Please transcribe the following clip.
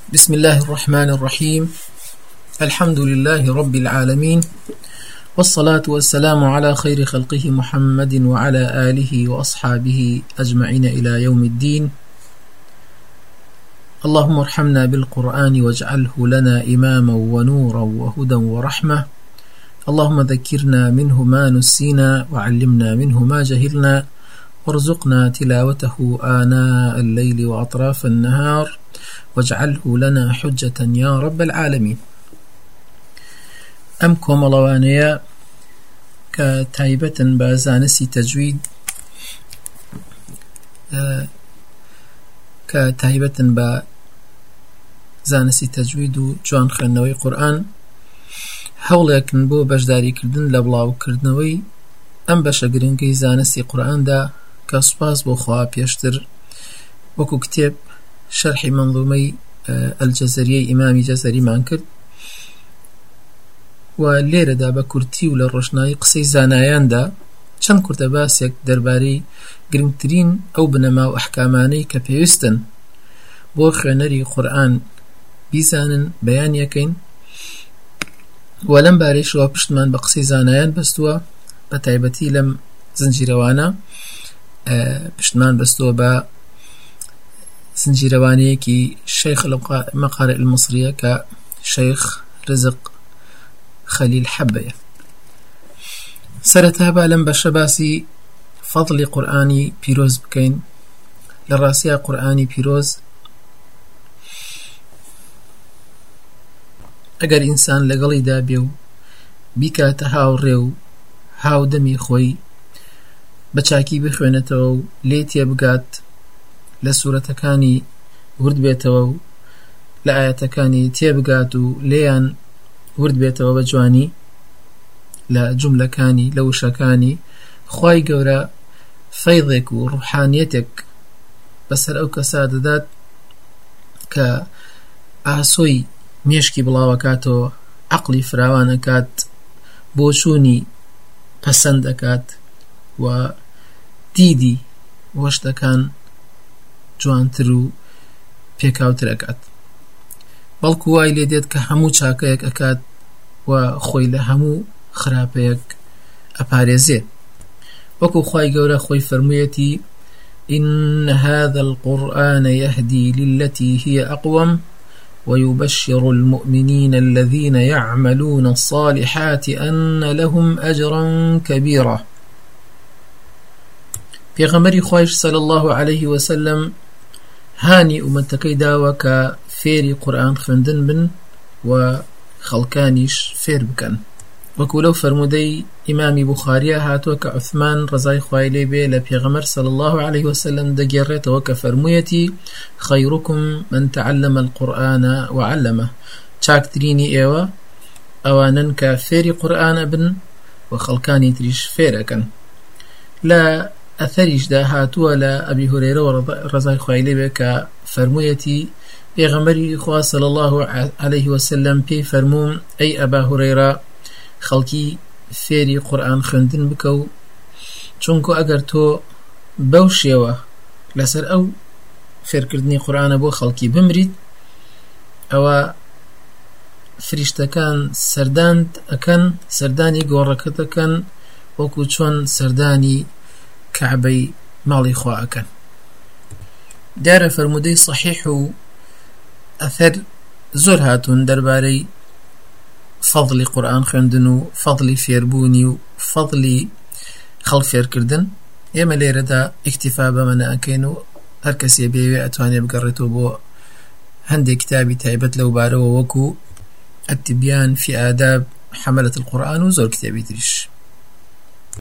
بسم الله الرحمن الرحيم. الحمد لله رب العالمين، والصلاة والسلام على خير خلقه محمد وعلى آله وأصحابه أجمعين إلى يوم الدين. اللهم ارحمنا بالقرآن واجعله لنا إماما ونورا وهدى ورحمة. اللهم ذكرنا منه ما نسينا وعلمنا منه ما جهلنا، وارزقنا تلاوته آناء الليل وأطراف النهار، واجعله لنا حجة يا رب العالمين. أم كوملوانيا كتايبة بازانسي تجويد زانسي تجويد جوان خوێندنەوەی قورآن هەوڵێکن بۆ بەشداریکردن لە بڵاوکردنەوەی ئەم بەشە گرنگەی زانستی قورآندا کە سوپاس بۆ خوا پێشتر وەکو کتێب شەرحی منظومەی الجەزەریەی ئیمامی جەزەریمان کرد و لێرەدا بە کورتی و لە ڕۆژنایی قسەی زانایاندا چەند کورتە باسێک دەربارەی گرنگترین ئەو بنەما و ئەحکامانەی کە پێویستن بۆ خوێنەری قورآن بیزانن بەیان یەکەین، و لەم بارەیشەوە پشتمان بە قسەی زانایان بەستووە، بە تایبەتی لەم زنجیرەوانە پشتمان بەستووە بە زنجیرەوانەیەکی شەیخ مەقارئ المصریە کە شەیخ رزق خەلیل حەبەیە. سەرەتا با لەم بەشە باسی فەضلی قورآنی پیرۆز بکەین. لە ڕاستیە قورآنی پیرۆز ئەگەر ئینسان لەگەڵیدا بێ و بیکاتە هاوڕێ و هاودەمی خۆی بە چاکی بخوێنێتەوە و لێ تێبگات، لە سوورەتەکانی ورد بێتەوە و لە ئاەتەکانی تێبگات و لێیان ورد بێتەوە بە جوانی، لە جوملەکانی لە وشەکانی خوای گەورە فەیضێک و ڕوحانیەتێک بەسەر ئەو کەسا دەدات کە ئاسۆی مێشکی بڵاوەکاتەوە، عەقلی فراوانەکات، بۆچوونی پەسەند دەکات و دیدی وەشتەکان جوانتر و پێکاوتر ئەکات. بەڵکو وای لێ دێت کە هەموو چاکەیەک ئەکات و خۆی لە هەموو خراپەیەک ئەپارێزێت. وەکو خوای گەورە خۆی فەرموویەتی: إن هذا القرآن يهدي للتي هي أقوم ويبشر المؤمنين الذين يعملون الصالحات أن لهم أجرا كبيرا. پێغەمبەری خوایش صلی الله عليه وسلم هانی ئومەتەکەی داوە کە فێری قورآن خوێندن بن و خەڵکانیش فێر بکەن. وەکو لەو فەرموودەی ئیمامی بوخاریە هاتووە کە عوثمان ڕەزای خوای لێ بێ لە پێغەمبەر صلی الله عليه وسلم دەگێڕێتەوە کە فەرموویەتی: خەیڕکم من تعلم القورآن وعلمه. چاکترینی ئێوە ئەوانن کە فێری قورآنە بن و خەڵکانی تریش فێرەکەن. لە ئەثەریشدا هاتووە لە ئەبی هورەیرەوە ڕەزای خوای لێ بێ کە فەرموویەتی پێغەمبەری خوا صلی الله عليه وسلم پێی فەرمووم: ئەی ئەبا هورەیرە، خەڵکی فێری قورآن خوێندن بکە و چونکو ئەگەر تۆ بەو شێوە لەسەر ئەو فێرکردنی قورآنە بۆ خەڵکی بمریت، ئەوە فریشتەکان سەردانت ئەکەن، سەردانی گۆڕەکەت ئەکەن، وەکو چۆن سەردانی کەعبەی ماڵی خوا ئەکەن. دیارە فەرموودەی صحیح و ئەثەر زۆر هاتوون دەربارەی فەضلی قورآن خوێندن و فەضلی فێربوونی و فەضلی خەڵک فێرکردن. ئێمە لێرەدا ئیکتیفا بەمە ناکەین و هەر کەسێ بێوێ ئەتوانێ بگەڕێتەوە بۆ هەندێک کتابی تایبەت لەو بارەوە وەکو التبیان في آداب حملة القرآن و زۆر کتێبی تریش.